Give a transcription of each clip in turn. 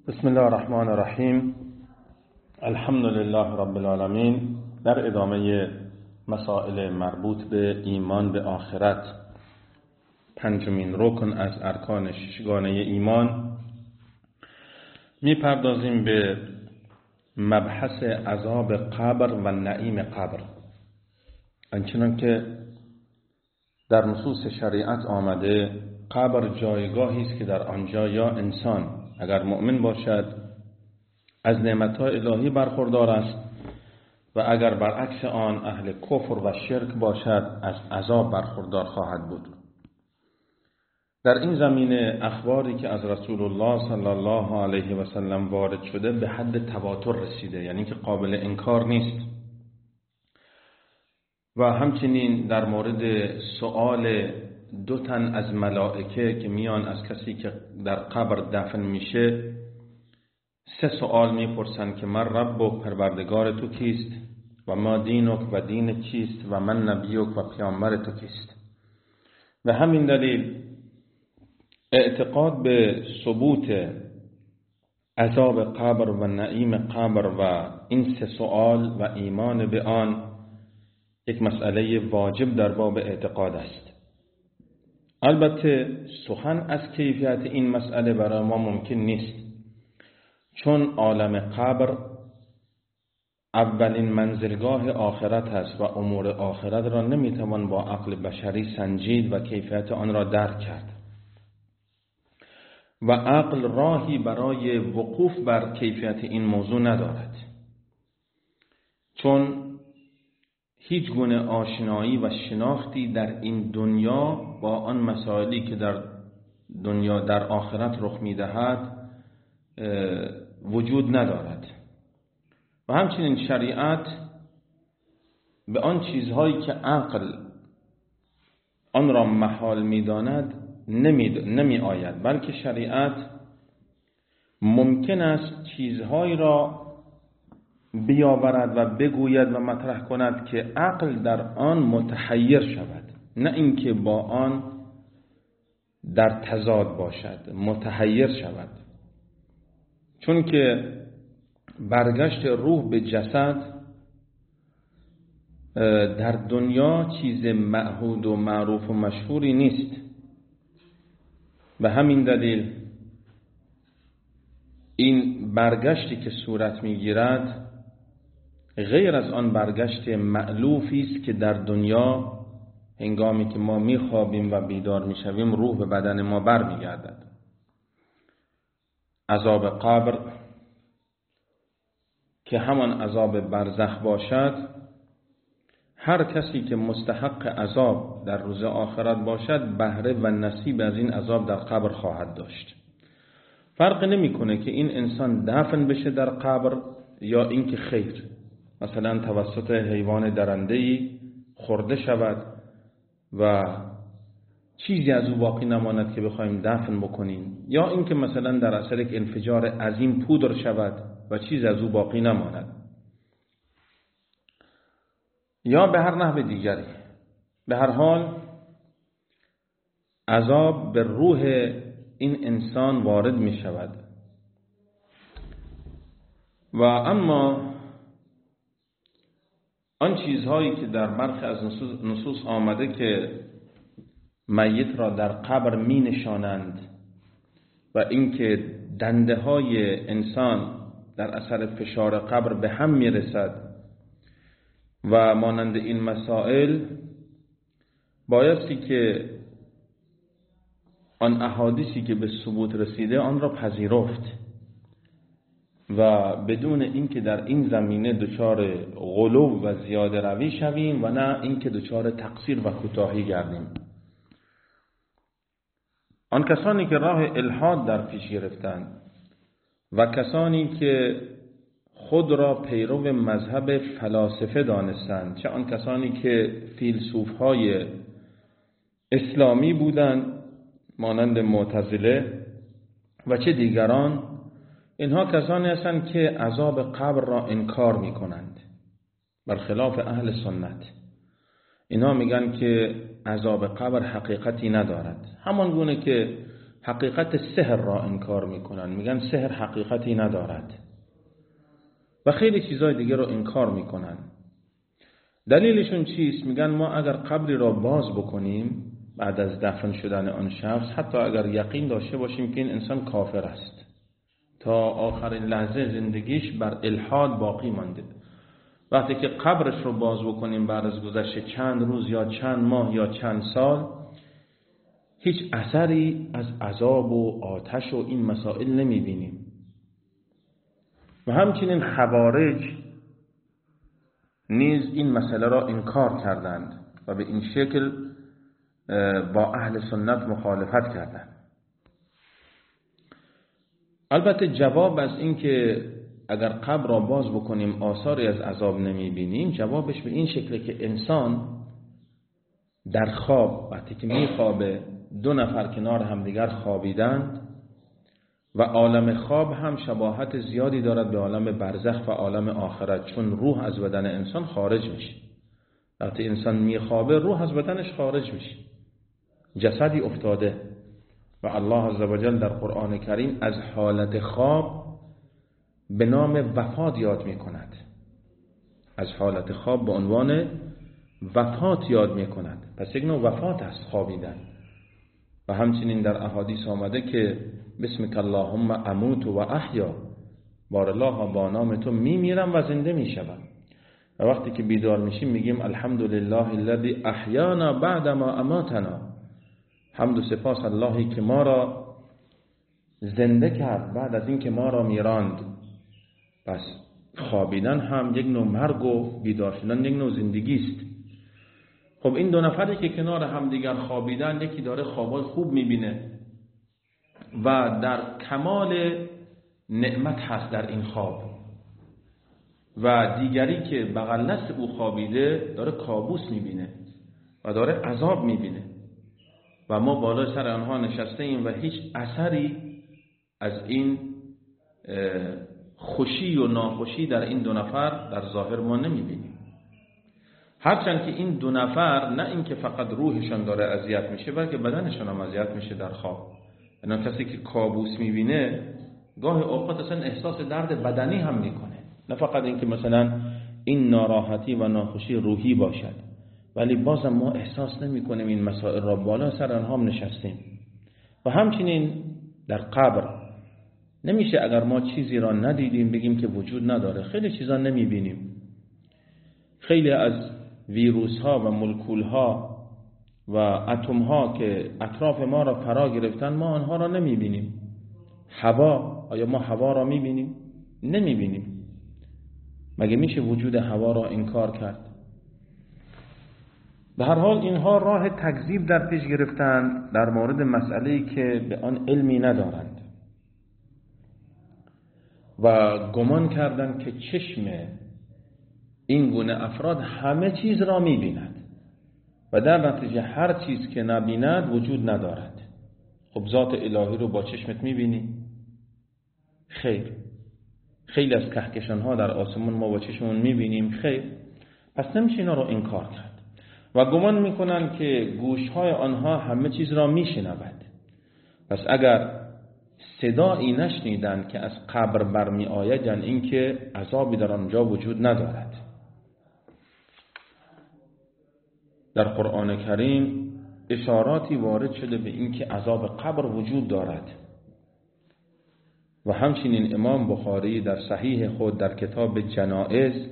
بسم الله الرحمن الرحیم. الحمد لله رب العالمین. در ادامه مسائل مربوط به ایمان به آخرت، پنجمین رکن از ارکان ششگانه ایمان، میپردازیم به مبحث عذاب قبر و نعیم قبر. آنچنان که در نصوص شریعت آمده، قبر جایگاهی است که در آنجا یا انسان اگر مؤمن باشد از نعمت‌های الهی برخوردار است و اگر برعکس آن اهل کفر و شرک باشد از عذاب برخوردار خواهد بود. در این زمینه اخباری که از رسول الله صلی الله علیه و سلم وارد شده به حد تواتر رسیده، یعنی که قابل انکار نیست. و همچنین در مورد سؤال 2 تن از ملائکه که میان از کسی که در قبر دفن میشه 3 سؤال میپرسن که من ربک، پروردگار تو کیست، و ما دینک و دین چیست، و من نبیک و پیامبر تو کیست. و همین دلیل اعتقاد به ثبوت عذاب قبر و نعیم قبر و این 3 سؤال و ایمان به آن یک مسئله واجب در باب اعتقاد است. البته سخن از کیفیت این مسئله برای ما ممکن نیست، چون عالم قبر اولین منزلگاه آخرت است و امور آخرت را نمیتوان با عقل بشری سنجید و کیفیت آن را درک کرد و عقل راهی برای وقوف بر کیفیت این موضوع ندارد، چون هیچ گونه آشنایی و شناختی در این دنیا با آن مسائلی که در دنیا در آخرت رخ می‌دهد وجود ندارد. و همچنین شریعت به آن چیزهایی که عقل آن را محال می‌داند نمی آید، بلکه شریعت ممکن است چیزهایی را بیاورد و بگوید و مطرح کند که عقل در آن متحیر شود، نه اینکه با آن در تضاد باشد، متحیر شود. چون که برگشت روح به جسد در دنیا چیز معهود و معروف و مشهوری نیست. و همین دلیل این برگشتی که صورت میگیرد غیر از آن برگشت مألوفی است که در دنیا هنگامی که ما میخوابیم و بیدار میشویم روح به بدن ما برمیگردد. عذاب قبر که همان عذاب برزخ باشد، هر کسی که مستحق عذاب در روز آخرت باشد بهره و نصیب از این عذاب در قبر خواهد داشت. فرق نمیکنه که این انسان دفن بشه در قبر یا اینکه خیر، مثلا توسط حیوان درنده‌ای خورده شود و چیزی از او باقی نماند که بخوایم دفن بکنیم، یا اینکه مثلا در اثر یک انفجار عظیم پودر شود و چیزی از او باقی نماند، یا به هر نحو دیگری. به هر حال عذاب به روح این انسان وارد می شود. و اما آن چیزهایی که در برخی از نصوص آمده که میت را در قبر می نشانند و اینکه دنده های انسان در اثر فشار قبر به هم می رسد و مانند این مسائل، بایستی که آن احادیثی که به ثبوت رسیده آن را پذیرفت و بدون اینکه در این زمینه دچار غلو و زیاده روی شویم و نه اینکه دچار تقصیر و کوتاهی گردیم. آن کسانی که راه الحاد در پیش گرفتند و کسانی که خود را پیرو مذهب فلاسفه دانستند، چه آن کسانی که فیلسوف‌های اسلامی بودند مانند معتزله و چه دیگران، اینها کسانی هستند که عذاب قبر را انکار می کنند، برخلاف اهل سنت. اینها میگن که عذاب قبر حقیقتی ندارد، همان گونه که حقیقت سحر را انکار میکنن، میگن سحر حقیقتی ندارد و خیلی چیزای دیگه رو انکار میکنن. دلیلشون چیست؟ میگن ما اگر قبری را باز بکنیم بعد از دفن شدن آن شخص، حتی اگر یقین داشته باشیم که این انسان کافر است، تا آخرین لحظه زندگیش بر الحاد باقی مانده، وقتی که قبرش رو باز بکنیم بعد از گذشت چند روز یا چند ماه یا چند سال، هیچ اثری از عذاب و آتش و این مسائل نمیبینیم. و همچنین خوارج نیز این مسئله را انکار کردند و به این شکل با اهل سنت مخالفت کردند. البته جواب از این که اگر قبر را باز بکنیم آثاری از عذاب نمیبینیم، جوابش به این شکله که انسان در خواب وقتی که میخوابه، دو نفر کنار همدیگر خوابیدند و عالم خواب هم شباهت زیادی دارد به عالم برزخ و عالم آخرت، چون روح از بدن انسان خارج میشه. وقتی انسان میخوابه روح از بدنش خارج میشه، جسدی افتاده. و الله عزوجل در قرآن کریم از حالت خواب به نام وفات یاد میکند، از حالت خواب به عنوان وفات یاد میکند. پس یک نوع وفات است خوابیدن. و همچنین در احادیث آمده که بسمک اللهم اموت و احیا، بار الله با نام تو میمیرم و زنده میشوم. و وقتی که بیدار میشیم میگیم الحمدلله الذی احیانا بعد ما اماتنا، حمد و سپاس اللهی که ما را زنده کرد بعد از این که ما را میراند. پس خوابیدن هم یک نوع مرگ و بیدار شدن یک نوع زندگی است. خب این دو نفری که کنار هم دیگر خوابیدن، یکی داره خوابای خوب میبینه و در کمال نعمت هست در این خواب، و دیگری که بغل دست او خوابیده داره کابوس میبینه و داره عذاب میبینه و ما بالای سر آنها نشسته ایم و هیچ اثری از این خوشی و ناخوشی در این دو نفر در ظاهر ما نمیبینیم. هرچند که این دو نفر نه اینکه فقط روحشان داره اذیت میشه، بلکه بدنشان هم اذیت میشه در خواب. یعنی کسی که کابوس میبینه گاهی اوقات اصلا احساس درد بدنی هم میکنه، نه فقط اینکه مثلا این ناراحتی و ناخوشی روحی باشد، ولی بازم ما احساس نمیکنیم این مسائل را، بالا سر آنها هم نشستیم. و همچنین در قبر نمیشه اگر ما چیزی را ندیدیم بگیم که وجود نداره. خیلی چیزا نمیبینیم، خیلی از ویروس ها و مولکول ها و اتم ها که اطراف ما را فرا گرفتن ما آنها را نمیبینیم. هوا، آیا ما هوا را میبینیم؟ نمیبینیم. مگه میشه وجود هوا را انکار کرد؟ به هر حال اینها راه تکذیب در پیش گرفتند در مورد مسئله‌ای که به آن علمی ندارند و گمان کردند که چشم این گونه افراد همه چیز را می‌بیند و در نتیجه هر چیز که نبیند وجود ندارد. خب ذات الهی رو با چشمت می‌بینی؟ خیر. خیلی از کهکشان‌ها در آسمان ما با چشممون می‌بینیم؟ خیر. پس نمیشه اینا رو انکار کرد. و گمان میکنن که گوشهای آنها همه چیز را میشنود. پس اگر صدایی نشنیدند که از قبر برمی آید، یعنی این که عذابی در آنجا وجود ندارد. در قرآن کریم اشاراتی وارد شده به این که عذاب قبر وجود دارد و همچنین امام بخاری در صحیح خود در کتاب جنائز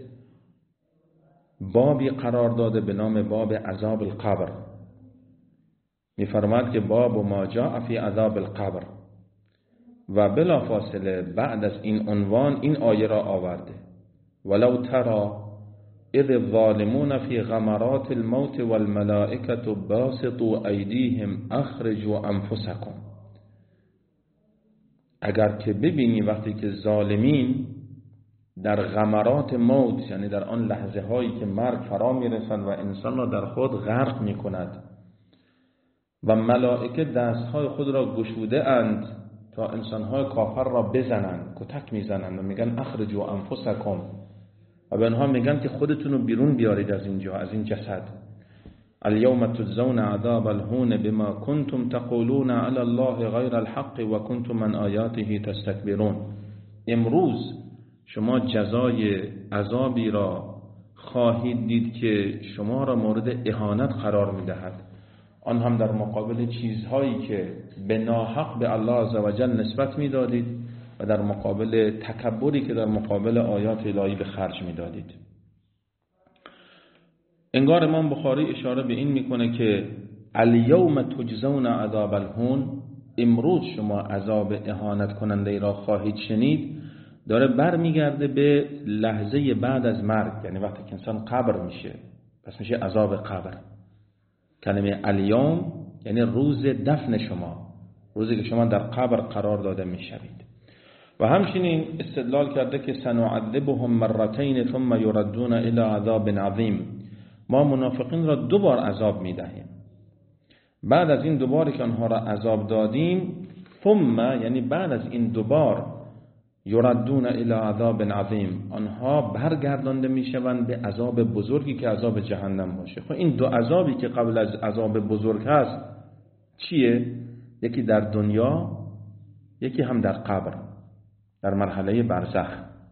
بابی قرار داده به نام باب عذاب القبر. می‌فرماید که باب ما جاء فی عذاب القبر، و بلا فاصله بعد از این عنوان این آیه را آورده: ولو تری اذ الظالمون فی غمرات الموت والملائکة باسطوا ایدیهم اخرجوا انفسکم. اگر که ببینی وقتی که ظالمین در غمرات موت، یعنی در آن لحظه هایی که مرگ فرا میرسند و انسان را در خود غرق میکند و ملائکه دستهای خود را گشوده اند تا انسانهای کافر را بزنند، کتک میزنند و میگن اخرجوا انفسکم، و به آنها میگن که خودتون رو بیرون بیارید از اینجا، از این جسد. الیوم تجزون عذاب الهون بما کنتم تقولون علی الله غیر الحق و کنتم عن آیاته تستکبرون. امروز شما جزای عذابی را خواهید دید که شما را مورد اهانت قرار می‌دهد، آن هم در مقابل چیزهایی که به ناحق به الله عزوجل نسبت می‌دادید و در مقابل تکبری که در مقابل آیات الهی به خرج می‌دادید. انگار امام بخاری اشاره به این میکنه که الیوم تجزون عذاب الهون، امروز شما عذاب اهانت کننده را خواهید شنید، داره برمیگرده به لحظه بعد از مرگ، یعنی وقتی که انسان قبر میشه پس میشه عذاب قبر. کلمه الیوم یعنی روز دفن شما، روزی که شما در قبر قرار داده میشوید. و همچنین استدلال کرده که سنعذبهم مرتين ثم يردون الى عذاب عظیم، ما منافقین را 2 بار عذاب میدهیم، بعد از این 2 باری که آنها را عذاب دادیم، ثم یعنی بعد از این 2 بار، یردون الی عذاب عظیم، آنها برگردانده میشوند به عذاب بزرگی که عذاب جهنم باشه. خب این 2 عذابی که قبل از عذاب بزرگ هست چیه؟ یکی در دنیا، یکی هم در قبر، در مرحله برزخ.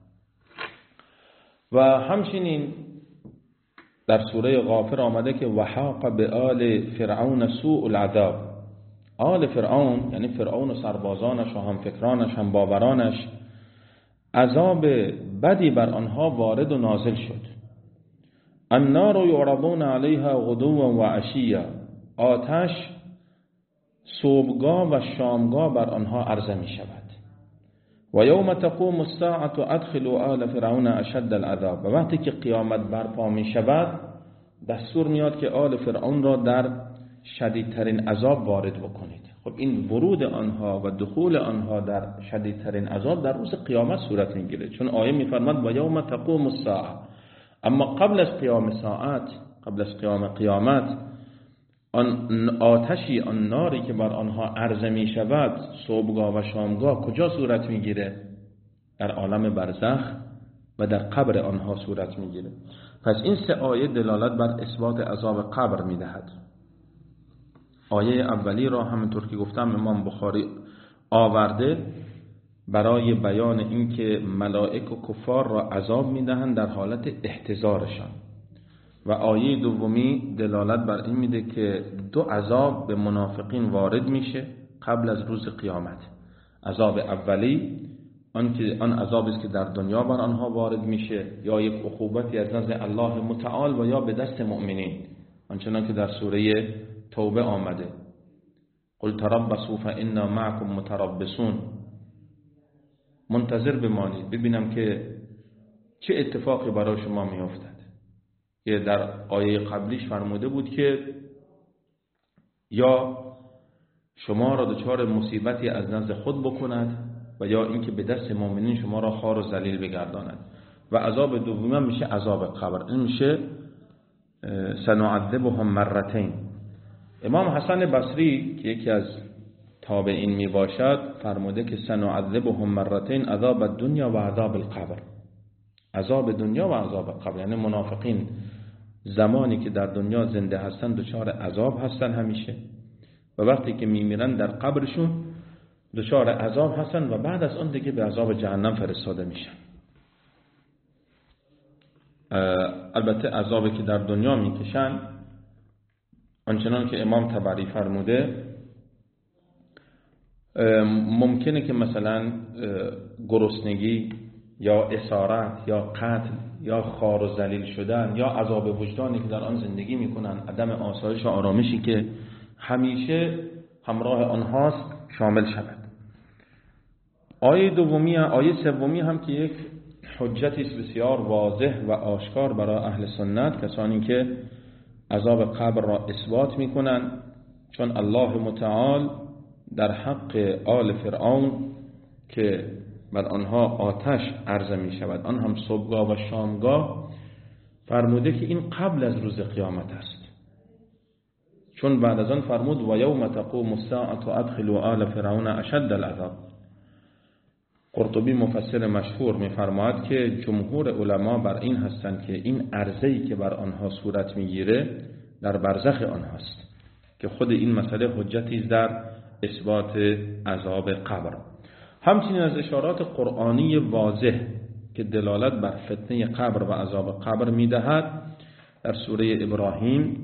و همچنین در سوره غافر آمده که وحاق به آل فرعون سوء العذاب. آل فرعون یعنی فرعون و سربازانش و همفکرانش، هم باورانش، عذاب بدی بر آنها وارد و نازل شد. النار یعرضون علیها غدوا و عشیا، آتش صبحگاه و شامگاه بر آنها عرضه می شود. و یوم تقوم الساعة ادخلوا آل فرعون اشد العذاب، و وقتی که قیامت برپا می شود دستور میاد که آل فرعون را در شدیدترین عذاب وارد بکنید. خب این ورود آنها و دخول آنها در شدیدترین عذاب در روز قیامت صورت میگیره، چون آیه میفرماد و یوم تقوم الساعة. اما قبل از قیام ساعت، قبل از قیام قیامت، آن آتشی، آن ناری که بر آنها عرضه می شود صبحگاه و شامگاه کجا صورت میگیره؟ در عالم برزخ و در قبر آنها صورت میگیره. پس این 3 آیه دلالت بر اثبات عذاب قبر میدهد. آیه اولی را همونطور که گفتم امام بخاری آورده برای بیان اینکه ملائک و کفار را عذاب میدهند در حالت احتضارشان، و آیه دومی دلالت بر این میده که 2 عذاب به منافقین وارد میشه قبل از روز قیامت. عذاب اولی آن عذابی است که در دنیا بر آنها وارد میشه، یا یک عقوبتی از نزد الله متعال و یا به دست مؤمنین، آنچنان که در سوره توبه آمده قل تربصوا فإنا معكم متربصون، منتظر بمانید ببینم که چه اتفاقی برای شما میافتد. که در آیه قبلیش فرموده بود که یا شما را دچار مصیبتی از نزد خود بکند و یا اینکه به دست مؤمنین شما را خوار و ذلیل بگرداند. و عذاب دوم میشه عذاب قبر، این میشه سنعذبهم مرتين. امام حسن بصری که یکی از تابعین می باشد فرموده که سنعذبهم مرتين عذاب الدنیا و عذاب القبر، عذاب دنیا و عذاب قبر، یعنی منافقین زمانی که در دنیا زنده هستن دچار عذاب هستن همیشه، و وقتی که میمیرن در قبرشون دچار عذاب هستن و بعد از اون دیگه به عذاب جهنم فرستاده میشن. البته عذابی که در دنیا میکشن آنچنان که امام طبری فرموده ممکنه که مثلا گرسنگی یا اسارت یا قتل یا خوار و ذلیل شدن یا عذاب وجدانی که در آن زندگی میکنن، عدم آسایش و آرامشی که همیشه همراه آنهاست شامل شود. آیه سومی هم که یک حجتی است بسیار واضح و آشکار برای اهل سنت، کسانی که عذاب قبر را اثبات میکنن، چون الله متعال در حق آل فرعون که بر آنها آتش عرضه می شود، آن هم صبحگاه و شامگاه، فرموده که این قبل از روز قیامت است، چون بعد از آن فرمود و یوم تقوم الساعة ادخلوا آل فرعون اشد العذاب. قرطبی مفسر مشهور می فرماید که جمهور علما بر این هستند که این عرضه‌ای که بر آنها صورت میگیره در برزخ آنهاست که خود این مسئله حجتی است در اثبات عذاب قبر. همچنین از اشارات قرآنی واضح که دلالت بر فتنه قبر و عذاب قبر می‌دهد در سوره ابراهیم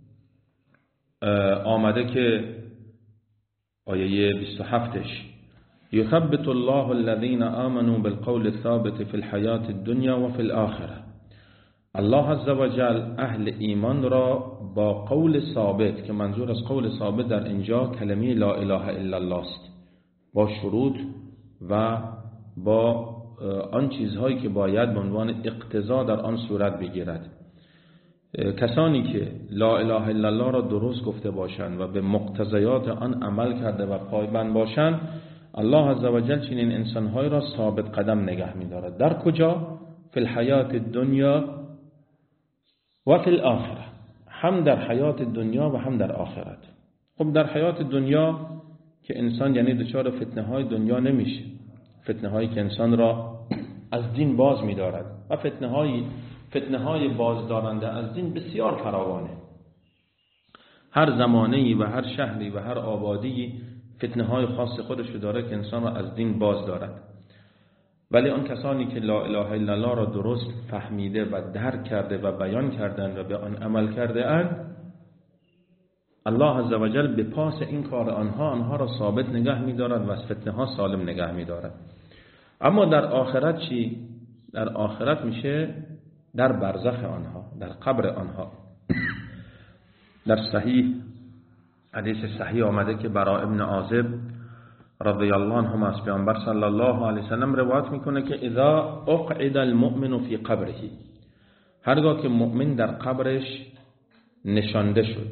آمده که آیه 27ش یثبت الله الذین آمنوا بالقول الثابت فی الحیاة الدنیا و فی الآخرة. الله عزوجل اهل ایمان را با قول ثابت، که منظور از قول ثابت در اینجا کلمه لا اله الا الله است، با شروط و با آن چیزهایی که باید به عنوان اقتضا در آن صورت بگیرد. کسانی که لا اله الا الله را درست گفته باشند و به مقتضیات آن عمل کرده و پایبند باشند، الله عزوجل چنین انسان‌های را ثابت قدم نگه می‌دارد. در کجا؟ فی الحیات الدنیا و فی الآخرة، هم در حیات دنیا و هم در آخرت. خب در حیات دنیا که انسان یعنی دچار فتنه‌های دنیا نمیشه، فتنه‌هایی که انسان را از دین باز می‌دارد و فتنه‌های بازدارنده از دین بسیار فراوانه. هر زمانه‌ای و هر شهری و هر آبادی فتنه‌های خاص خودش داره که انسان را از دین باز دارد. ولی آن کسانی که لا اله الا الله را درست فهمیده و درک کرده و بیان کردند و به آن عمل کرده اند، الله عزوجل به پاس این کار آنها را ثابت نگه می‌دارد و از فتنه‌ها سالم نگه می‌دارد. اما در آخرت چی؟ در آخرت میشه در برزخ آنها، در قبر آنها. در حدیث صحیح آمده که برا ابن عازب رضی الله عنه از پیامبر صلی الله علیه وسلم روایت میکنه که اذا اقعد المؤمن فی قبره، هرگاه که مؤمن در قبرش نشانده شد،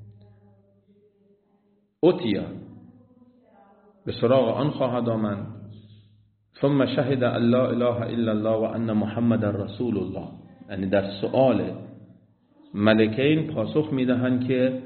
اتیا به سراغ آن خواهد آمد، ثم شهد ان لا اله الا الله و ان محمد رسول الله، یعنی در سؤال ملکین پاسخ میدهند که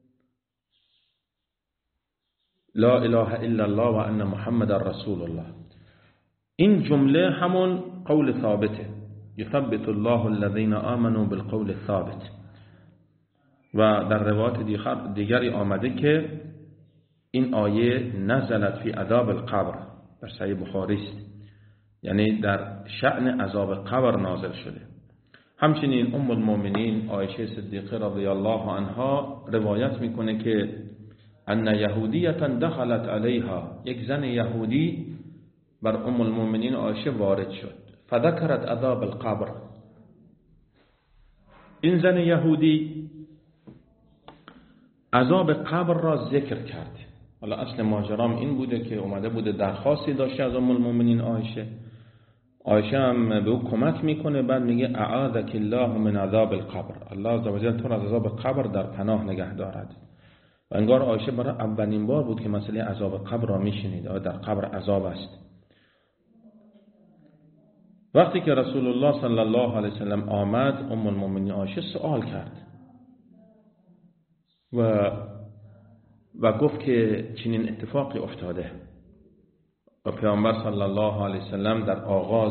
لا اله الا الله و ان محمد رسول الله. این جمله همون قول ثابته، یثبت الله الذین آمنوا بالقول الثابت. و در روایت دیگری آمده که این آیه نزلت فی عذاب القبر، در صحیح بخاری است، یعنی در شأن عذاب قبر نازل شده. همچنین ام المؤمنین عایشه صدیقه رضی الله عنها روایت میکنه که ان یهودیه دخلت علیها، یک زن یهودی بر ام المؤمنین عایشه وارد شد، فذکرت عذاب القبر. این زن یهودی عذاب قبر را ذکر کرد. حالا اصل ماجرام این بوده که اومده بوده درخواستی داشته از ام المؤمنین عایشه. عایشه هم به او کمک میکنه، بعد میگه اعاذک الله من عذاب القبر، الله عزوجل تو را از عذاب قبر در پناه نگه دارد. و انگار عایشه برای اولین بار بود که مسئله عذاب قبر را میشنید، در قبر عذاب است. وقتی که رسول الله صلی الله علیه وسلم آمد، ام المؤمنین عایشه سوال کرد و گفت که چنین اتفاقی افتاده و پیامبر صلی الله علیه وسلم در آغاز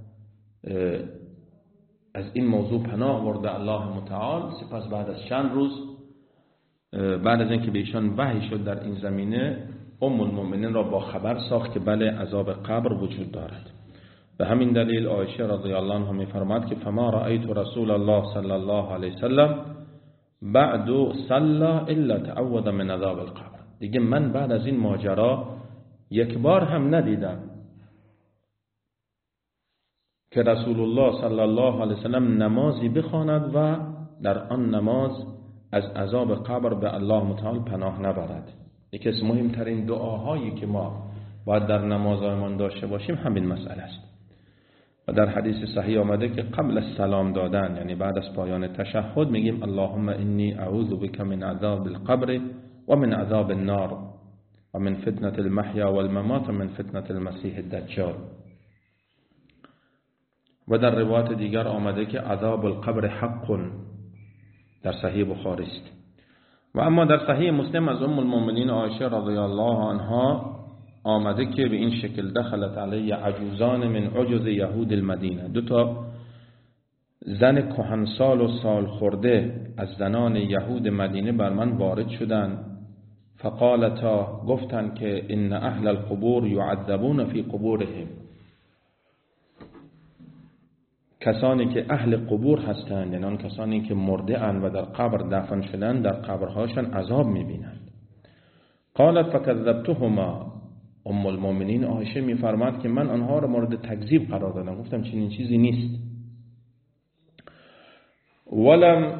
از این موضوع پناه برده الله متعال. سپس بعد از چند روز بعد از اینکه به ایشان وحی شد در این زمینه، ام المؤمنین را با خبر ساخت که بله عذاب قبر وجود دارد. به همین دلیل عایشه رضی الله عنها می‌فرماید که فما رأیت رسول الله صلی الله علیه وسلم بعد صلى الا تعوذ من عذاب القبر. دیگه من بعد از این ماجرا یک بار هم ندیدم که رسول الله صلی الله علیه وسلم نمازی بخواند و در آن نماز از عذاب قبر به الله متعال پناه نبرد. یکی از مهمترین دعاهایی که ما باید در نمازمان داشته باشیم همین مسئله است. و در حدیث صحیح آمده که قبل از سلام دادن، یعنی بعد از پایان تشهد، میگیم اللهم انی اعوذ بک من عذاب القبر و من عذاب النار و من فتنة المحیا والممات و من فتنة المسیح الدجال. و در روایت دیگر آمده که عذاب القبر حق، در صحیح بخاری است. و اما در صحیح مسلم از ام المؤمنین عایشه رضی الله عنها آمده که به این شکل دخلت علی عجوزان من عجوز یهود المدینه، دو تا زن کهنسال و سال خورده از زنان یهود مدینه بر من وارد شدند. فقالتا، گفتند که ان اهل القبور یعذبون فی قبورهم، کسانی که اهل قبور هستند، یعنی آن کسانی که مرده اند و در قبر دفن شدند، در قبرهاشان عذاب میبینند. قالت فکذبتهما، ام المؤمنین عایشه میفرماد که من آنها را مورد تکذیب قرار دادم، گفتم چنین چیزی نیست. ولم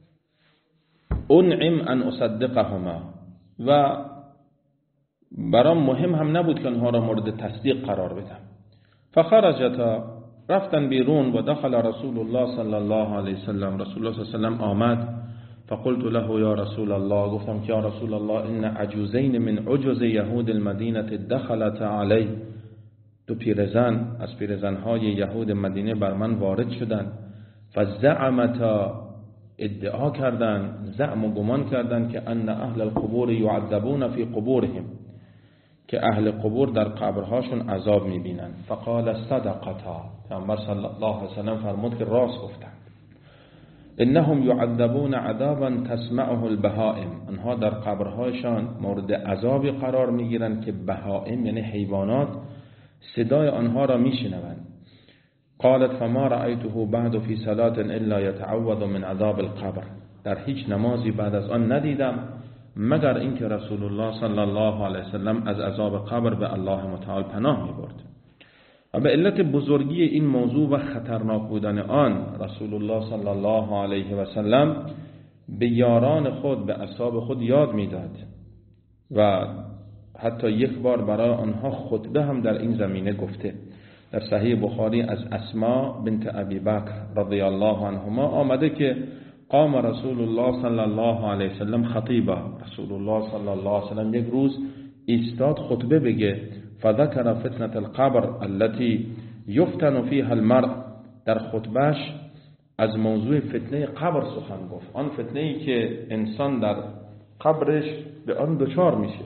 انعم ان اصدقهما، و برام مهم هم نبود که آنها را مورد تصدیق قرار بدم. فخرجتا، رفتن بیرون. و دخل رسول الله صلی الله علیه وسلم، رسول الله صلی الله علیه وسلم آمد. فقلت له یا رسول الله، گفتم که یا رسول الله ان عجوزین من عجوز یهود المدینه دخلت علی، دو پیرزن از پیرزنهای یهود مدینه بر من وارد شدند. فزعمتا، ادعا کردند، زعم و گمان کردند که ان اهل القبور یعذبون فی قبورهم، که اهل قبور در قبرهاشون عذاب میبینند. فقال صدقتا، پیامبر صلی الله علیه وسلم فرمود که راست گفتند. انهم یعذبون عذابا تسمعه البهائم، انها در قبرهایشان مورد عذابی قرار میگیرند که بهائم یعنی حیوانات صدای آنها را میشنوند. قالت فما رأيته بعد في صلاة الا يتعوذ من عذاب القبر، در هیچ نمازی بعد از آن ندیدم مگر اینکه رسول الله صلی الله علیه وسلم از عذاب قبر به الله متعال پناه می‌برد. و به علت بزرگی این موضوع و خطرناک بودن آن، رسول الله صلی الله علیه وسلم به یاران خود، به اصحاب خود یاد میداد و حتی یک بار برای آنها خطبه هم در این زمینه گفته. در صحیح بخاری از اسما بنت ابی بکر رضی الله عنهما آمده که قام رسول الله صلی الله علیه وسلم خطیبا، رسول الله صلی الله علیه وسلم یک روز ایستاد خطبه بگه. فذكر فتنة القبر التي يفتن فيها المرء، در خطبهش از موضوع فتنه قبر سخن گفت، آن فتنه‌ای که انسان در قبرش به آن دچار میشه.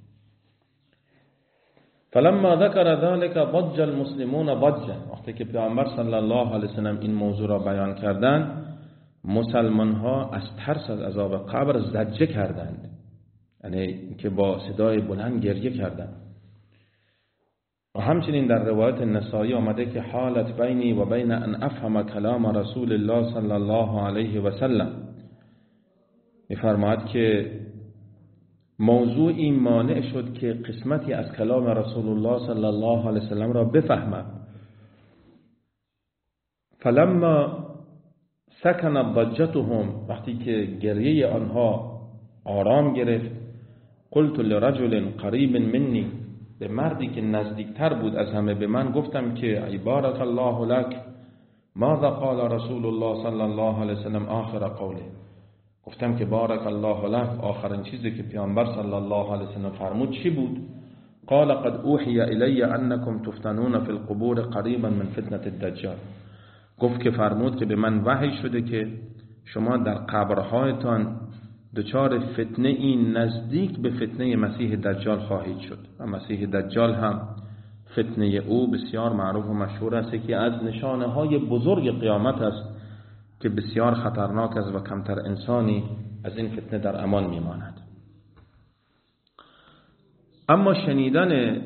فلما ذكر ذلك ضج المسلمون ضجا، وقتی که پیامبر صلی الله علیه وسلم این موضوع را بیان کردند، مسلمان ها از ترس از عذاب قبر زجه کردند، یعنی که با صدای بلند گریه کردند. و همچنین در روایت نسائی آمده که حالت بینی و بین ان افهم کلام رسول الله صلی الله علیه و سلم، می‌فرماید که موضوعی مانع شد که قسمتی از کلام رسول الله صلی الله علیه و سلم را بفهمم. فلما سکن ضجتهم، وقتی که گریه آنها آرام گرفت، قلت لرجل قریب منی، به مردی که نزدیکتر بود از همه به من گفتم که ای بارک الله لک، ماذا قال رسول الله صلی الله علیه وسلم آخر قوله، گفتم که بارک الله لک، آخرین چیزی که پیامبر صلی الله علیه وسلم فرمود چی بود؟ قال قد اوحی الی انکم تفتنون فی القبور قریبا من فتنة الدجال، گفت که فرمود که به من وحی شده که شما در قبرهایتان دچار فتنه این نزدیک به فتنه مسیح دجال خواهید شد. و مسیح دجال هم فتنه او بسیار معروف و مشهور است که از نشانه های بزرگ قیامت است که بسیار خطرناک است و کمتر انسانی از این فتنه در امان میماند. اما شنیدن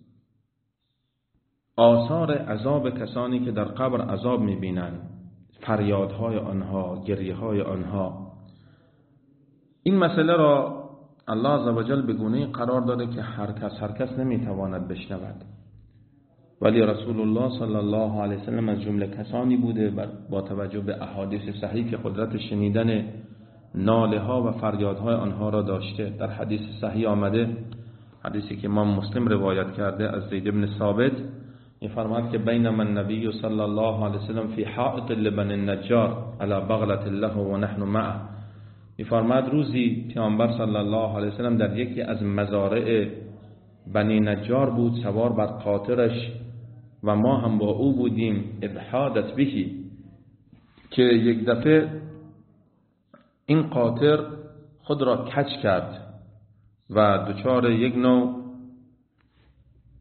آثار عذاب کسانی که در قبر عذاب میبینند، فریادهای آنها، گریه‌های آنها، این مسئله را الله عزوجل به گونه‌ای قرار داده که هر کس نمیتواند بشنود، ولی رسول الله صلی الله علیه وسلم از جمله کسانی بوده با توجه به احادیث صحیح که قدرت شنیدن ناله ها و فریادهای آنها را داشته. در حدیث صحیح آمده، حدیثی که امام مسلم روایت کرده از زید بن ثابت، می‌فرماید که بینما النبی صلی الله علیه وسلم فی حائط لبنی النجار علی بغلة له و نحن معه، می‌فرماید روزی پیامبر صلی الله علیه وسلم در یکی از مزارع بنی نجار بود، سوار بر قاطرش و ما هم با او بودیم. اذ حادت بهی، که یک دفعه این قاطر خود را کج کرد و دچار یک نوع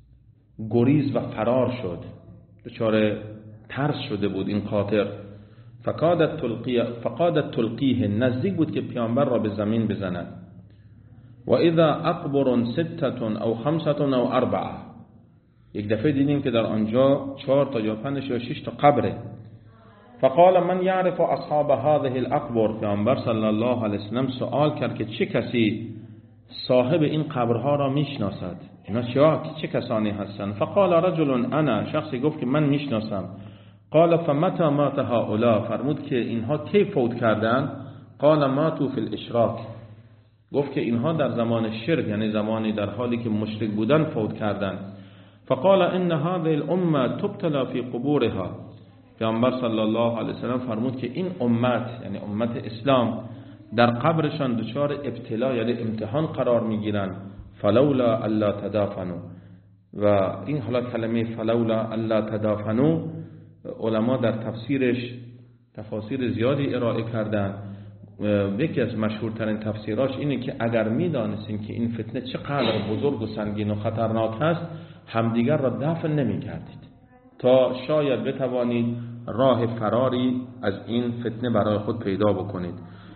گریز و فرار شد، دچار ترس شده بود این قاطر. فقادت تلقیه، نزدیک بود که پیامبر را به زمین بزند. و اذا اقبر 6 او 5 او 4، یک دفعه دیدیم که در آنجا 4 تا یا 5 یا 6 تا قبره. فقال من یعرف اصحاب هذه الاقبر، پیامبر صلی الله علیه وسلم سوال کرد که چه کسی صاحب این قبرها را میشناسد، اینا چه کسانی هستند؟ فقال رجل انا، شخصی گفت که من میشناسم. قال فمتى مات هؤلاء، فرمود که اینها کی فوت کردند؟ قال ماتوا فی الاشراک، گفت که اینها در زمان شرک، یعنی زمانی در حالی که مشرک بودن فوت کردند. فقال ان هذه الامه تبتلى فی قبورها، پیامبر صلی الله علیه وسلم فرمود که این امت، یعنی امت اسلام، در قبرشان دچار ابتلا یعنی امتحان قرار میگیرند. فلولا الا تدافنوا، و این حالا کلمه فلولا الا تدافنوا علما در تفسیرش تفاسیر زیادی ارائه کردند. یکی از مشهورترین تفسیراش اینه که اگر میدانستین که این فتنه چقدر بزرگ و سنگین و خطرناک است، همدیگر را دفن نمی کردید تا شاید بتوانید راه فراری از این فتنه برای خود پیدا بکنید.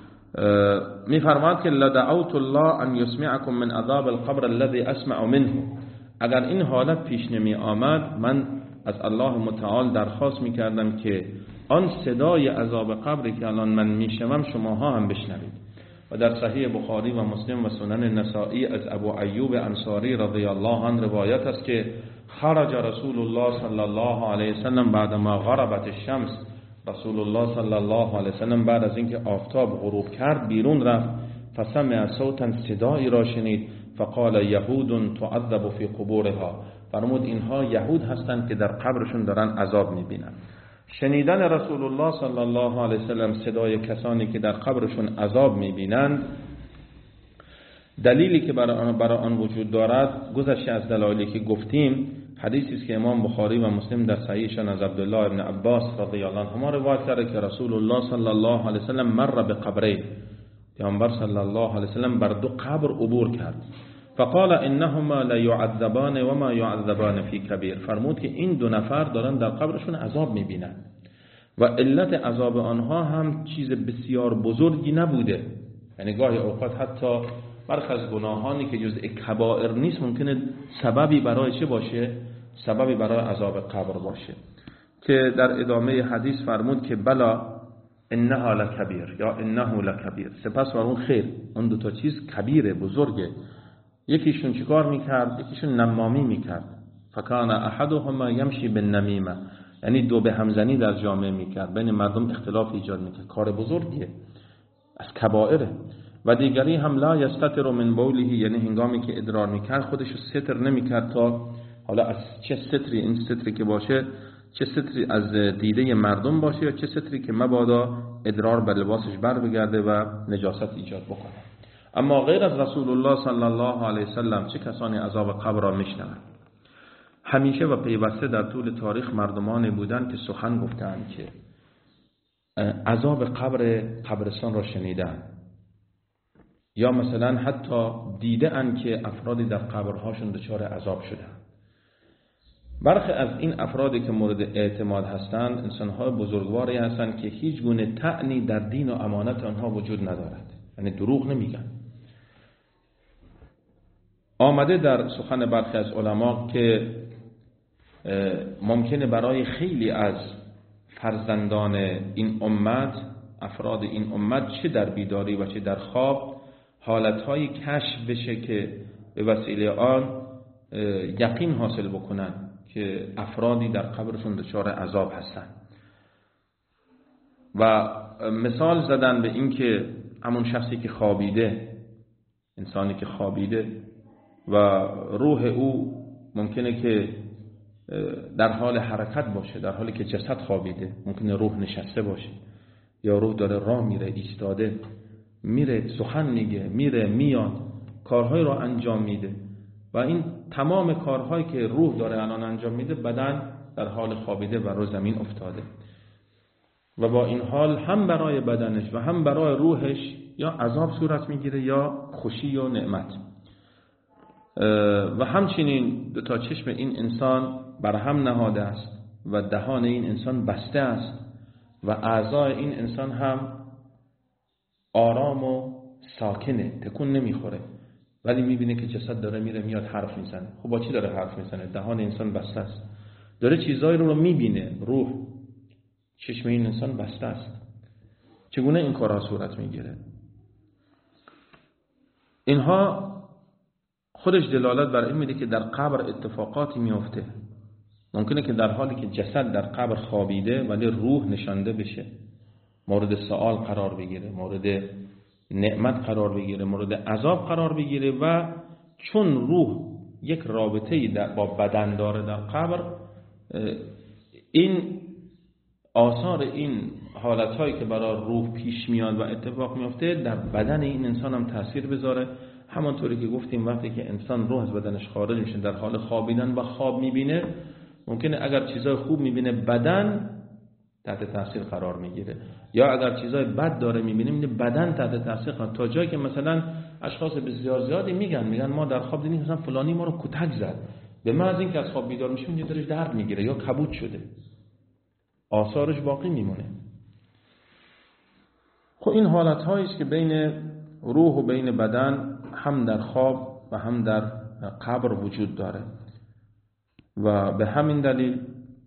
میفرماد که لدعوت الله ان یسمعکم من عذاب القبر الذي اسمع منه، اگر این حالت پیش نمی آمد من از الله متعال درخواست میکردم که آن صدای عذاب قبری که الان من میشنوم شماها هم بشنوید. و در صحیح بخاری و مسلم و سنن نسائی از ابو ایوب انصاری رضی الله عنه روایت است که خرج رسول الله صلی الله علیه وسلم بعد ما غربت الشمس، رسول الله صلی الله علیه وسلم بعد از اینکه آفتاب غروب کرد بیرون رفت. فسمع صوتا، صدایی را شنید. فقال یهود تعذب فی قبورها، فرمود اینها یهود هستند که در قبرشون دارن عذاب میبینن. شنیدن رسول الله صلی الله علیه وسلم صدای کسانی که در قبرشون عذاب میبینند، دلیلی که برای آن وجود دارد گذشته از دلایلی که گفتیم. حدیثی است که امام بخاری و مسلم در صحیحشان از عبدالله ابن عباس رضی الله عنهما روایت کرده که رسول الله صلی الله علیه وسلم مر بقبرین، پیامبر صلی الله علیه وسلم بر 2 قبر عبور کرد. فقال انهما لا يعذبان و ما يعذبان فی کبیر، فرمود که این 2 نفر دارن در قبرشون عذاب میبینن و علت عذاب آنها هم چیز بسیار بزرگی نبوده، یعنی گاهی اوقات حتی برخی از گناهانی که جزء کبائر نیست ممکنه سببی برای چه باشه؟ سببی برای عذاب قبر باشه. که در ادامه حدیث فرمود که بلا انها لکبیر یا انه لکبیر، سپس فرمود خیر، اون 2 تا چیز کبیره، بزرگه. یکیشون چیکار میکرد؟ یکیشون نمامی میکرد. فکان احدهما یمشی بالنمیمه، یعنی 2 به همزنی در جامعه میکرد، بین مردم اختلاف ایجاد میکرد، کار بزرگیه، از کبائره. و دیگری هم لا یستتر من بوله، یعنی هنگامی که ادرار میکرد خودشو ستر نمیکرد تا حالا از چه ستری، این ستری که باشه چه ستری از دیده مردم باشه یا چه ستری که مبادا ادرار به لباسش بر بگرده و نجاست ایجاد بکنه. اما غیر از رسول الله صلی الله علیه وسلم چه کسانی عذاب قبر را میشنوند؟ همیشه و پیوسته در طول تاریخ مردمانی بودند که سخن گفتند که عذاب قبرستان را شنیدند، یا مثلا حتی دیده‌اند که افرادی در قبرهاشون دچار عذاب شدند. برخی از این افرادی که مورد اعتماد هستند انسان‌های بزرگواری هستند که هیچ گونه طعنی در دین و امانت آنها وجود ندارد، یعنی دروغ نمیگن. آمده در سخن برخی از علما که ممکنه برای خیلی از فرزندان این امت، افراد این امت، چه در بیداری و چه در خواب حالتهایی کشف بشه که به وسیله آن یقین حاصل بکنن که افرادی در قبرشون دچار عذاب هستن. و مثال زدن به این که همون شخصی که خوابیده، انسانی که خوابیده و روح او ممکنه که در حال حرکت باشه، در حالی که جسد خوابیده ممکنه روح نشسته باشه، یا روح داره راه میره، ایستاده، میره سخن میگه، میره میاد، کارهای رو انجام میده و این تمام کارهایی که روح داره الان انجام میده بدن در حال خوابیده و رو زمین افتاده و با این حال هم برای بدنش و هم برای روحش یا عذاب صورت میگیره یا خوشی و نعمت. و همچنین 2 تا چشم این انسان برهم نهاده است و دهان این انسان بسته است و اعضای این انسان هم آرام و ساکنه، تکون نمیخوره، ولی میبینه که جسد داره میره میاد حرف میزنه. خب با چی داره حرف میزنه؟ دهان انسان بسته است، داره چیزایی رو میبینه. روح، چشم این انسان بسته است. چگونه این کارها صورت میگیره؟ اینها خودش دلالت بر این میده که در قبر اتفاقاتی میفته. ممکنه که در حالی که جسد در قبر خوابیده ولی روح نشانده بشه، مورد سوال قرار بگیره، مورد نعمت قرار بگیره، مورد عذاب قرار بگیره. و چون روح یک رابطه‌ای با بدن داره در قبر، این آثار این حالتهایی که برای روح پیش میاد و اتفاق میفته در بدن این انسان هم تاثیر بذاره. همانطوری که گفتیم وقتی که انسان روح از بدنش خارج میشه در حال خوابیدن و خواب میبینه، ممکنه اگر چیزای خوب میبینه بدن تحت تاثیر قرار میگیره، یا اگر چیزای بد داره میبینه بدن تحت تاثیر قرار. تا جایی که مثلا اشخاص بسیار زیادی میگن ما در خواب دیدیم مثلا فلانی ما رو کتک زد، به محض اینکه از خواب بیدار میشه اونجا دلش درد میگیره یا کبود شده، آثارش باقی میمونه. خب این حالت هایی است که بین روح و بین بدن هم در خواب و هم در قبر وجود داره و به همین دلیل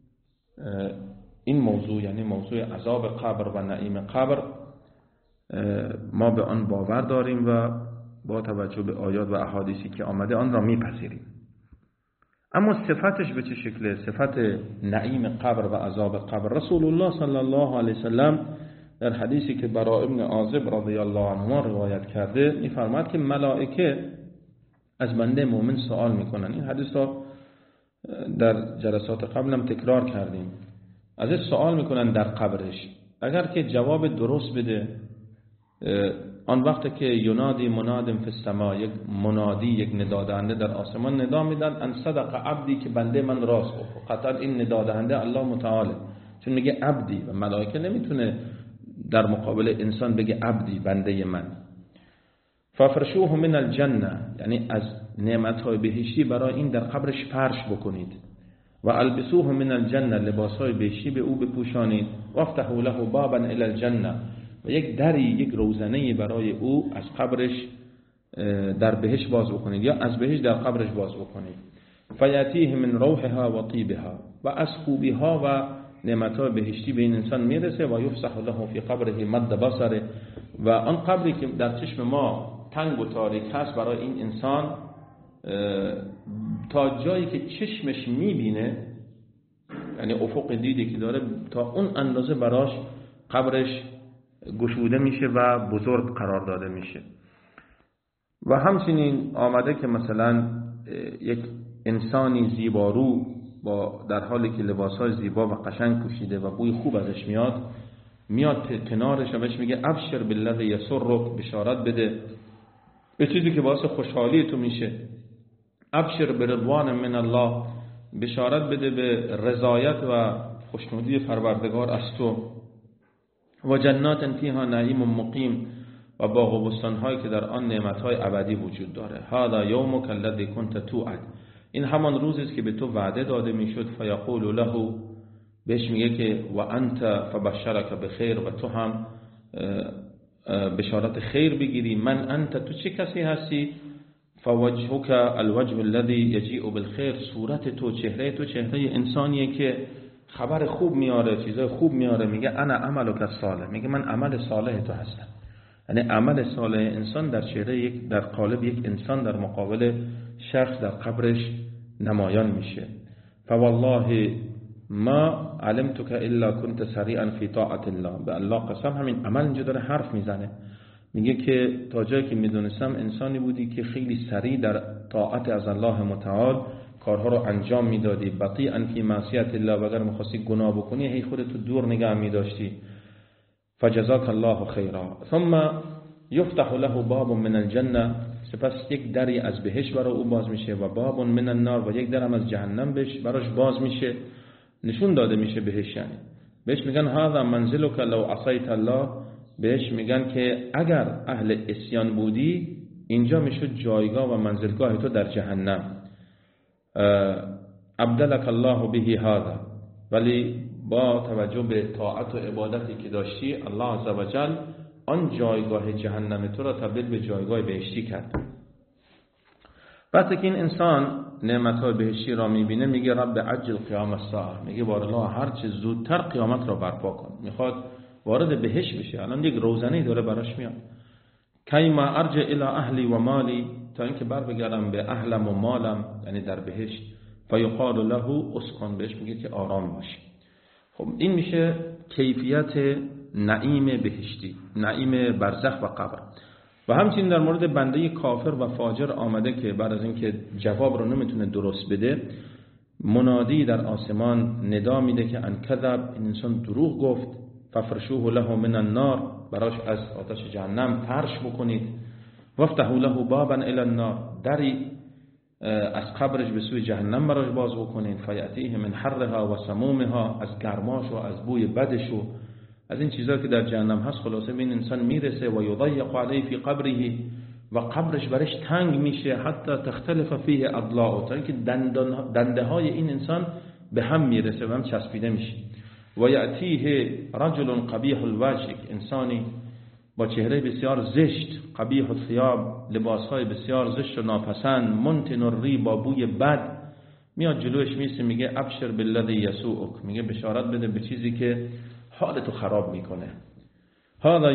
این موضوع، یعنی موضوع عذاب قبر و نعیم قبر، ما به آن باور داریم و با توجه به آیات و احادیثی که آمده آن را میپذیریم. اما صفتش به چه شکله؟ صفت نعیم قبر و عذاب قبر، رسول الله صلی الله علیه وسلم در حدیثی که برا ابن عازب رضی الله عنهما روایت کرده میفرماد که ملائکه از بنده مؤمن سوال میکنن. این حدیث را در جلسات قبلم تکرار کردیم. ازش سوال میکنن در قبرش، اگر که جواب درست بده، آن وقت که ینادی مناد فی السما، یک منادی، یک ندادهنده در آسمان ندا میدن ان صدق عبدی، که بنده من راست گفت. قطعا این ندادهنده الله متعال، چون میگه عبدی و ملائکه نمیتونه در مقابل انسان بگه عبدی، بنده من. فافرشوه من الجنه، یعنی از نعمت‌های بهشتی برای این در قبرش فرش بکنید. و البسوه من الجنه، لباس‌های بهشتی به او بپوشانید. وافتحوا له بابا الی الجنه، و یک دری، یک روزنه‌ای برای او از قبرش در بهشت باز بکنید، یا از بهشت در قبرش باز بکنید. فیاتیه من روحها و طیبها، و از خوبی‌ها و نعمت‌های بهشتی به این انسان میرسه. و یفسح له فی قبره مد بصره، و آن قبری که در چشم ما تنگ و تاریک هست برای این انسان تا جایی که چشمش میبینه، یعنی افق دیدی که داره، تا اون اندازه براش قبرش گشوده میشه و بزرگ قرار داده میشه. و همچنین آمده که مثلا یک انسانی زیبارو با در حالی که لباسهای زیبا و قشنگ پوشیده و بوی خوب ازش میاد کنارش و بهش میگه ابشر بالذی یسرک، بشارت بده به چیزی که باعث خوشحالی تو میشه. ابشر برضوان من الله، بشارت بده به رضایت و خوشنودی پروردگار از تو. و جنات فیها نعیم مقیم، و باغ و بستان‌هایی که در آن نعمت‌های ابدی وجود داره. هذا یومک الذی کنت توعد، این همان روزی است که به تو وعده داده میشد. فیقول له، بهش میگه که و انت فبشرک بخیر، و تو هم بشارت خیر بگیری. من انت، تو چه کسی هستی؟ فوجهک الوجه الذی یجیء بالخیر، صورت تو، چهره تو چهره انسانیه که خبر خوب میاره، چیزای خوب میاره. میگه انا عملک الصالح، میگه من عمل صالح تو هستم. یعنی عمل صالح انسان در چهره در قالب یک انسان در مقابل شخص در قبرش نمایان میشه. فوالله ما علمتک الا كنت سریعا فی طاعت الله، به الله قسم همین عمل اینجا داره حرف میزنه. میگه که تا جایی که میدونستم انسانی بودی که خیلی سریع در طاعت از الله متعال کارها رو انجام میدادی. بطیئا فی معصیت الله، و اگر میخواستی گناه بکنی هی خودتو دور نگه میداشتی. فجزاک الله خیرا. ثم یفتح له باب من الجنه، سپس یک دری از بهشت برای او باز میشه. و باب من النار، و یک درم از جهنم براش باز میشه، نشون داده میشه بهش. یعنی بهش میگن هذا منزلک لو عصیت الله، بهش میگن که اگر اهل عصیان بودی اینجا میشد جایگاه و منزلگاه تو در جهنم. ابدلک الله به هذا، ولی با توجه به طاعت و عبادتی که داشتی الله عزوجل آن جایگاه جهنم تو را تبدیل به جایگاه بهشتی کرد. وقتی که این انسان نعمت‌های بهشتی را می‌بینه میگه رب عجل قیام الساعه، میگه بار الله هر چه زودتر قیامت را برپا کن. میخواد وارد بهشت بشه، الان یک روزنه داره براش میاد. کیما ارجع الی اهلی و مالی، تا اینکه بر بگردم به اهلم و مالم، یعنی در بهشت. فیقال له اسکن، بهش میگه که آرام باش. خب این میشه کیفیت نعیم بهشتی، نعیم برزخ و قبر. و همچنین در مورد بنده کافر و فاجر آمده که بعد از اینکه جواب رو نمیتونه درست بده، منادی در آسمان ندا میده که ان کذب، این انسان دروغ گفت، ففرشوه له من النار، براش از آتش جهنم فرش بکنید، وافتحوا له بابا الی النار، دری از قبرش به سوی جهنم براش باز بکنید، فیأتیه من حرها و سمومها، از گرماش و از بوی بدش و از این چیزا که در جهنم هست خلاصه به این انسان میرسه. و یضیق علیه فی قبره، و قبرش برش تنگ میشه، حتی تختلف فیه اضلاع، تا اینکه دنده های این انسان به هم میرسه و هم چسبیده میشه. و یأتیه رجل قبیح الوجه، انسانی با چهره بسیار زشت، قبیح الثیاب، لباسهای بسیار زشت و ناپسند، منتن الری، با بوی بد، میاد جلوش میسه میگه ابشر بالذی یسوءک، میگه بشارت بده به چیزی که حالتو خراب میکنه. هذا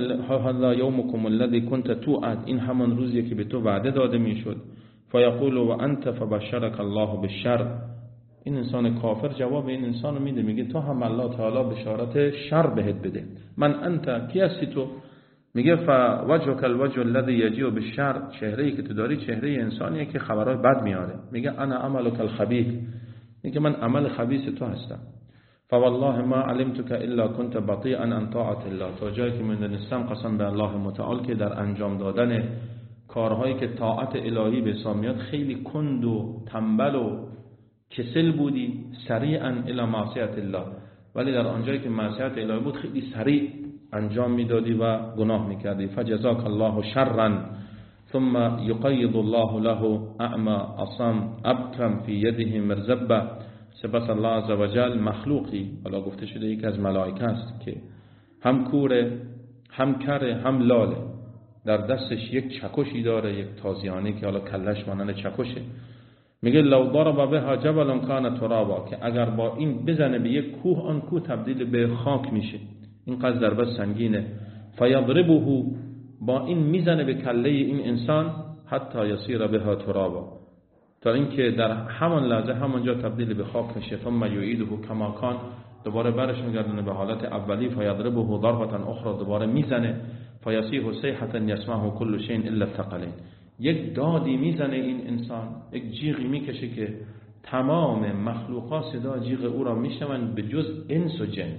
یومکم الذی کنت توعد، این همان روزیه که به تو وعده داده میشد. فیقول و انت فبشرک الله بالشر، این انسان کافر جواب این انسان رو میده، میگه تو هم الله تعالی بشارت شر بهت بده. من انت، کی هستی تو؟ میگه فوجهک الوجه الذی یجیء بالشر، چهره‌ای که تو داری چهره انسانیه که خبرهای بد میاره. میگه انا عملک الخبیث، میگه من عمل خبیث تو هستم. فوالله ما علمتك الا كنت بطيئا عن طاعة الله، تا جایی که من دانستم قسم به الله متعال که در انجام دادن کارهایی که طاعت الهی به سامیات خیلی کند و تنبل و کسل بودی، سریعا الی معصیت الله، ولی در آنجایی که معصیت الهی بود خیلی سریع انجام میدادی و گناه میکردی. فجزاک الله شرا ثم یقید الله له اعمى اصم ابکم فی یده مرزبه، سپس الله عزوجل مخلوقی، حالا گفته شده یک از ملائکه است که هم کوره هم کره هم لاله، در دستش یک چکشی داره، یک تازیانه که حالا کلش مانند چکشه. میگه لو ضرب بها جبل کان ترابا، که اگر با این بزنه به یک کوه، آن کوه تبدیل به خاک میشه، اینقدر ضربه سنگینه. فیضربه، با این میزنه به کله این انسان، حتی یصیر بها ترابا، تا اینکه در همان لحظه همونجا تبدیل به خاک میشه. ثم یعیده کما کان، دوباره برش میگردونه به حالت اولی. فیضربه ضربه اخرى، دوباره میزنه. فیصیح صیحه یسمعه کل شیء الا الثقلین، یک دادی میزنه این انسان، یک جیغی میکشه که تمام مخلوقات صدا جیغ او را میشنوند به جز انس و جن.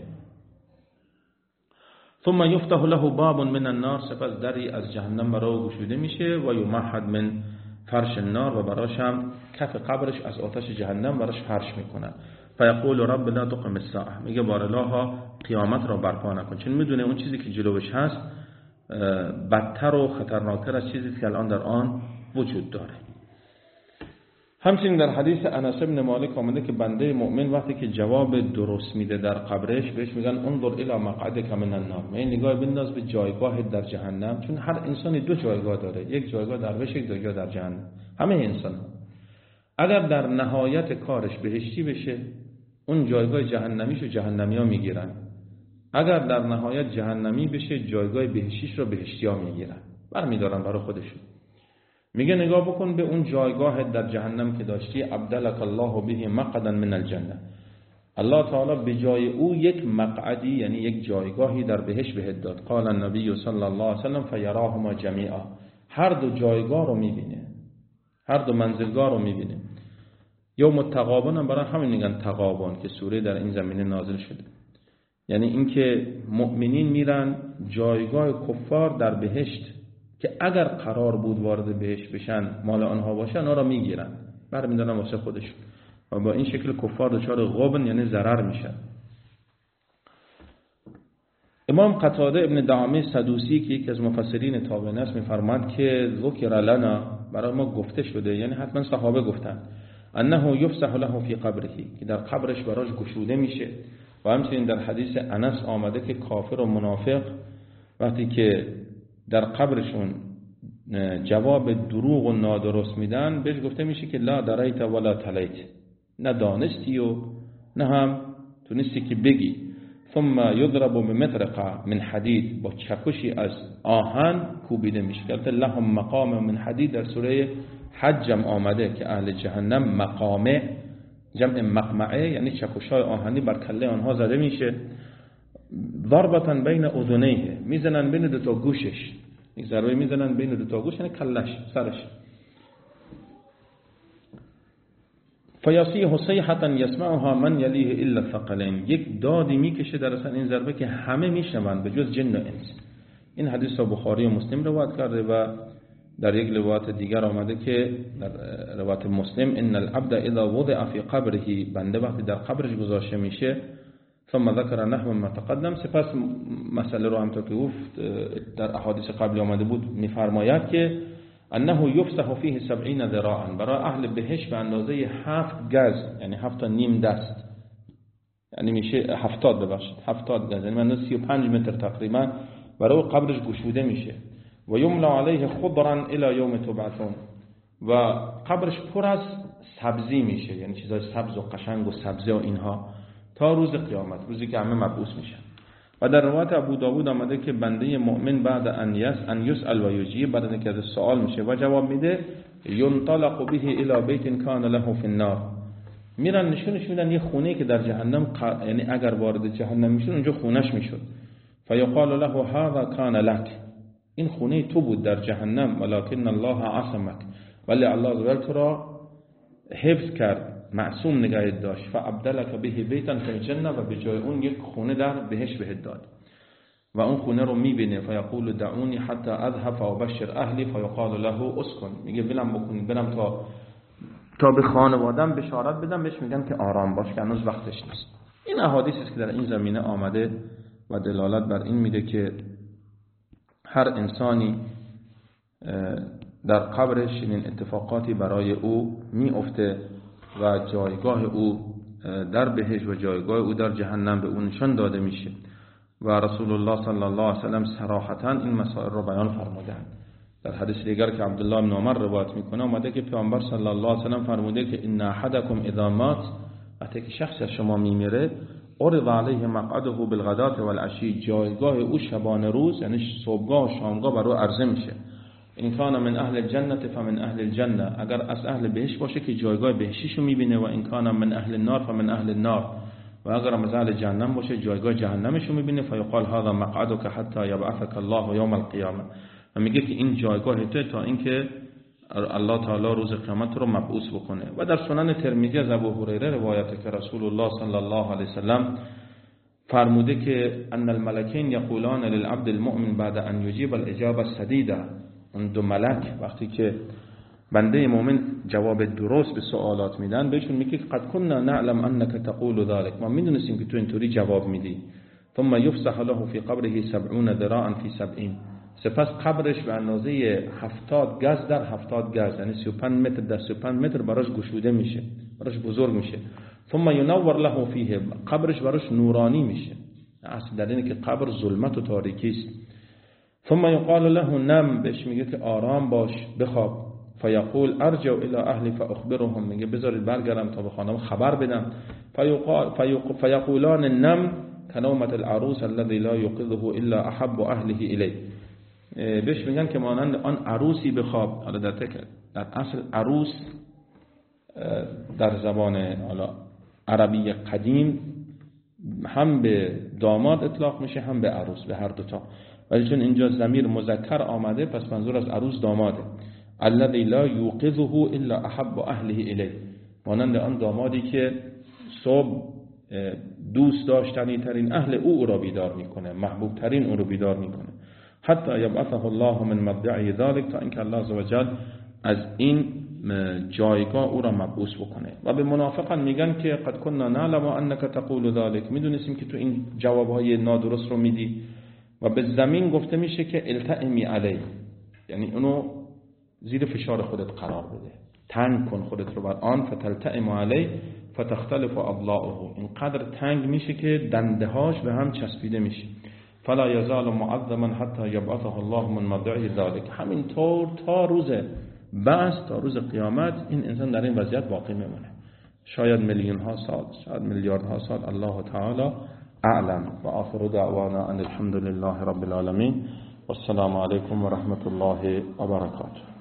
ثم یفتح له باب من النار، سپس دری از جهنم برای گشوده میشه. و یمهد من فرش النار، و براش هم کف قبرش از آتش جهنم براش فرش میکنن. فیقول رب لا تقم الساعه، میگه بار الله قیامت را برپا نکن، چون میدونه اون چیزی که جلوش هست بدتر و خطرناکتر از چیزی که الان در آن وجود داره. همچنین در حدیث انس بن مالک آمده که بنده مؤمن وقتی که جواب درست میده در قبرش، بهش میگن انظر الی مقعدک من النار، یعنی نگاه بنداز به جایگاه در جهنم، چون هر انسانی دو جایگاه داره، یک جایگاه در بهشت، یک جایگاه در جهنم. همه انسان ها اگر در نهایت کارش بهشتی بشه، اون جایگاه جهنمیشو جهنمیا میگیرن، اگر در نهایت جهنمی بشه، جایگاه بهشتیش رو بهشتیا میگیرن، برمیدارن برای خودشون. میگه نگاه بکن به اون جایگاه در جهنم که داشتی، ابدلک الله به مقعدا من الجنه، الله تعالی به جای او یک مقعدی، یعنی یک جایگاهی در بهشت بهت داد. قال النبی صلی الله علیه و سلم فیراهما جمیعا، هر دو جایگاه رو میبینه، هر دو منزلگاه رو میبینه. یوم التغابن هم برای همین میگن تغابن که سوره در این زمینه نازل شده، یعنی اینکه مؤمنین میرن جایگاه کفار در بهشت که اگر قرار بود وارد بهشت بشن، مال آنها باشه، آنها را میگیرن، برمیدارن واسه خودشون، و با این شکل کفار دچار غبن یعنی ضرر میشن. امام قتاده ابن دعامه سدوسی که یکی از مفسرین تابعین است میفرماد که ذکر لنا، برای ما گفته شده، یعنی حتما صحابه گفتن، انه یفسح له فی قبره، که در قبرش براش گشوده میشه. و همچنین در حدیث انس آمده که کافر و منافق وقتی که در قبرشون جواب دروغ و نادرست میدن، بهش گفته میشه که لا دریت ولا تلیت، نه دانستی و نه هم تونستی که بگی. ثم یضرب بمطرقه من حدید، با چکشی از آهن کوبیده میشه. که لهم مقام من حدید در سوره حج آمده که اهل جهنم مقامه، جمع مقمعه، یعنی چکش‌های آهنی بر کله آنها زده میشه. ضربة بین اذنیه، میزنن بین دو تا گوشش، یک ضربه میزنن بین دو تا گوش، یعنی کلش، سرش. فیصیح صیحة یسمعها من یلیه الا الثقلین، یک دادی میکشه در اصل این ضربه که همه میشنوند به جز جن و انس. این حدیث را بخاری و مسلم روایت کرده و در یک روایت دیگر آمده که در روایت مسلم ان العبد اذا وضع فی قبره، بنده وقتی در قبرش گذاشته میشه، ثم ذکر نحو ما تقدم، سپس مسئله رو همونطور که گفت در احادیث قبلی آمده بود میفرماید که انه یفسح فیه 70 ذراعا، برای اهل بهشت به اندازه 7 گز، یعنی 7 نیم دست، یعنی میشه 70 گز، یعنی من 35 متر تقریبا برای قبرش گشوده میشه. و یملا علیه خضرا الی یوم تبعثون، و قبرش پر از سبزی میشه، یعنی چیزای سبز و قشنگ و سبزه و اینها، تا روز قیامت، روزی که همه مبعوث میشن. و در روایت ابو داود آمده که بنده مؤمن بعد ان یسأل و یجیب، بعد اینکه از سوال میشه و جواب میده، ینطلق به الی بیت کان له فی النار، میرن نشونش میدن یه خونه که در جهنم، یعنی اگر وارد جهنم میشد اونجا خونش میشد. فیقال له هذا کان لک، این خونه تو بود در جهنم، ولکن الله عصمک، ولی الله عزوجل تو را حفظ کرد، معصوم نگهت داشت. فابدلک به بیتا فی الجنه، و به جای اون یک خونه در بهشت بهت داد. و اون خونه رو میبینه، فیقول دعونی حتی اذهب وابشر اهلی، فیقال له اسکن، میگه ولم بکنید برم تا به خانوادم بشارت بدم، بهش میگن که آرام باش که هنوز وقتش نیست. این احادیث است که در این زمینه آمده و دلالت بر این میده که هر انسانی در قبرش این اتفاقاتی برای او میفته و جایگاه او در بهشت و جایگاه او در جهنم به او نشان داده میشه. و رسول الله صلی الله علیه و سلم صراحتا این مسائل را بیان فرمودند. در حدیث دیگر که عبدالله بن عمر روایت میکنه آمده که پیامبر صلی الله علیه و سلم فرموده که ان احدکم اذا مات، وقتی که شخص از شما میمیره، عرض علیه مقعده بالغداة والعشی، جایگاه او شبانه روز، یعنی صبحگاه و شامگاه برای عرضه میشه. ان کان من اهل الجنه فمن اهل الجنه، اگر از اهل بهشت باشه که جایگاه بهشتیشو میبینه، و ان کان من اهل النار فمن اهل النار، و اگر از اهل جهنم باشه جایگاه جهنمشو میبینه. فیقال هذا مقعدك حتى یبعثك الله یوم القیامه، و میگه که این جایگاه تو تا اینکه الله تعالی روز قیامت رو مبعوث بکنه. و در سنن ترمذی از ابو هریره روایت که رسول الله صلی الله علیه وسلم فرموده که ان الملکین یقولان للعبد المؤمن بعد ان یجیب الاجابه السدیده، اون دو ملک وقتی که بنده مؤمن جواب درست به سوالات میدن، بهشون میگه قد كنا نعلم انك تقول ذلك، ما میدونستیم که تو اینطوری جواب میدی. ثم یفسح له فی قبره 70 ذراعا فی 70، سپس قبرش به اندازه 70 گز در 70 گز، یعنی 35 متر در 35 متر براش گشوده میشه، براش بزرگ میشه. ثم ینور له فیه، قبرش براش نورانی میشه. اصل در اینه که قبر ظلمت و تاریکی است. ثم یقال له نم، بهش میگه که آرام باش، بخواب. فیقول ارجع الی اهلی فاخبرهم، میگه بذارید برگردم تا به خانم خبر بدم. فیقولان نم کنومت العروس الذي لا یوقظه الا احب اهله الیه، بهش میگن که مانند آن عروسی بخواب. حالا در اصل عروس در زبان عربی قدیم هم به داماد اطلاق میشه هم به عروس، به هر دوتا، ولی چون اینجا ضمیر مذکر آمده پس منظور از عروس داماده. الذی لا یوقظه الا احب اهله الیه، مانند آن دامادی که صبح دوست داشتنی ترین اهل او را بیدار میکنه، محبوب ترین او رو بیدار میکنه. حتی یبعثه الله من مبدع ذلك، تا اینکه الله عزوجل از این جایگاه او را مبعوث بکنه. و به منافقان میگن که قد كنا نعلم انك تقول ذلك، میدونستیم که تو این جوابهای نادرست رو میدی. و به زمین گفته میشه که التئمی علیه، یعنی اونو زیر فشار خودت قرار بده، تنگ کن خودت رو بر آن، فتلتئم علیه فتختلف اضلاعه، اینقدر تنگ میشه که دنده هاش به هم چسبیده میشه. فلا یزال معظما حتی یبعثه الله من مضجع ذلك، همینطور تا روز بعث، تا روز قیامت این انسان در این وضعیت باقی میمونه. شاید میلیون ها سال، شاید میلیاردها سال، الله تعالی اعلم. و آخر دعوانا ان الحمد لله رب العالمین و السلام علیکم و رحمت الله و برکاته.